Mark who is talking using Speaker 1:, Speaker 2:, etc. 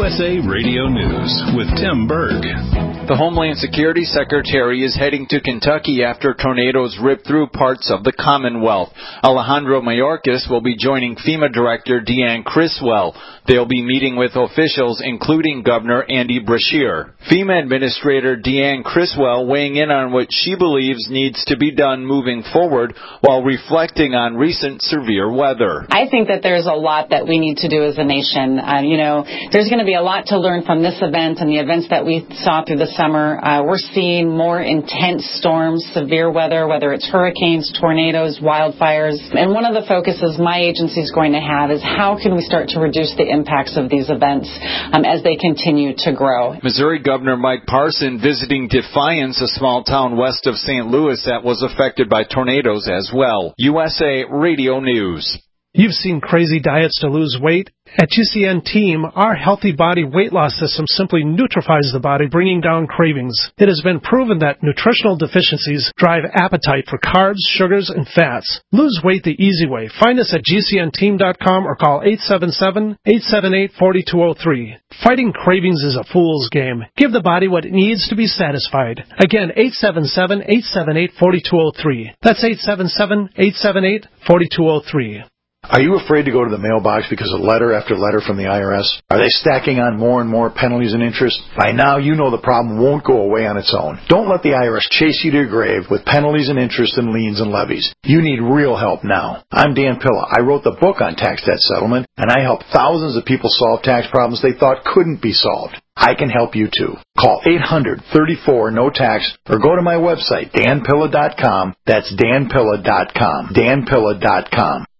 Speaker 1: USA Radio News with Tim Berg.
Speaker 2: The Homeland Security Secretary is heading to Kentucky after tornadoes ripped through parts of the Commonwealth. Alejandro Mayorkas will be joining FEMA Director Deanne Criswell. They'll be meeting with officials, including Governor Andy Beshear. FEMA Administrator Deanne Criswell weighing in on what she believes needs to be done moving forward while reflecting on recent severe weather.
Speaker 3: I think that there's a lot that we need to do as a nation. There's going to be a lot to learn from this event and the events that we saw through the summer. We're seeing more intense storms, severe weather, whether it's hurricanes, tornadoes, wildfires. And one of the focuses my agency is going to have is how can we start to reduce the impacts of these events as they continue to grow.
Speaker 2: Missouri Governor Mike Parson visiting Defiance, a small town west of St. Louis that was affected by tornadoes as well. USA Radio News.
Speaker 4: You've seen crazy diets to lose weight. At GCN Team, our healthy body weight loss system simply neutralizes the body, bringing down cravings. It has been proven that nutritional deficiencies drive appetite for carbs, sugars, and fats. Lose weight the easy way. Find us at GCNteam.com or call 877-878-4203. Fighting cravings is a fool's game. Give the body what it needs to be satisfied. Again, 877-878-4203. That's 877-878-4203.
Speaker 5: Are you afraid to go to the mailbox because of letter after letter from the IRS? Are they stacking on more and more penalties and interest? By now, you know the problem won't go away on its own. Don't let the IRS chase you to your grave with penalties and interest and liens and levies. You need real help now. I'm Dan Pilla. I wrote the book on tax debt settlement, and I help thousands of people solve tax problems they thought couldn't be solved. I can help you too. Call 800-34-NO-TAX or go to my website, danpilla.com. That's danpilla.com. danpilla.com.